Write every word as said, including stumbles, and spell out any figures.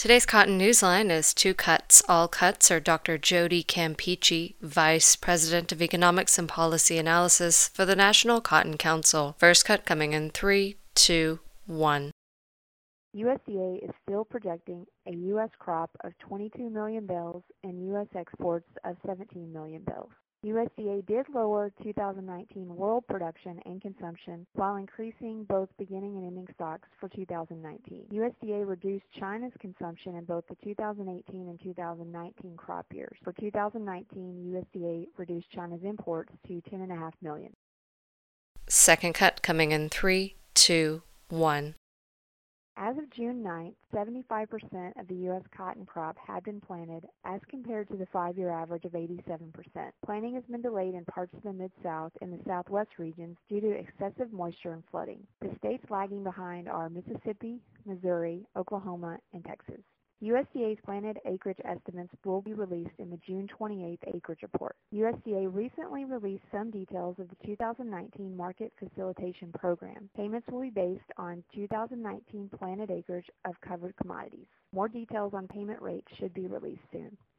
Today's Cotton Newsline is Two Cuts, All Cuts, or Doctor Jody Campeachy, Vice President of Economics and Policy Analysis for the National Cotton Council. First cut coming in three, two, one. U S D A is still projecting a U S crop of twenty-two million bales and U S exports of seventeen million bales. U S D A did lower two thousand nineteen world production and consumption while increasing both beginning and ending stocks for two thousand nineteen. U S D A reduced China's consumption in both the two thousand eighteen and two thousand nineteen crop years. For two thousand nineteen, U S D A reduced China's imports to ten point five million. Second cut coming in three, two, one. As of June ninth, seventy-five percent of the U S cotton crop had been planted as compared to the five-year average of eighty-seven percent. Planting has been delayed in parts of the Mid-South and the Southwest regions due to excessive moisture and flooding. The states lagging behind are Mississippi, Missouri, Oklahoma, and Texas. U S D A's planted acreage estimates will be released in the June twenty-eighth acreage report. U S D A recently released some details of the two thousand nineteen Market Facilitation Program. Payments will be based on two thousand nineteen planted acreage of covered commodities. More details on payment rates should be released soon.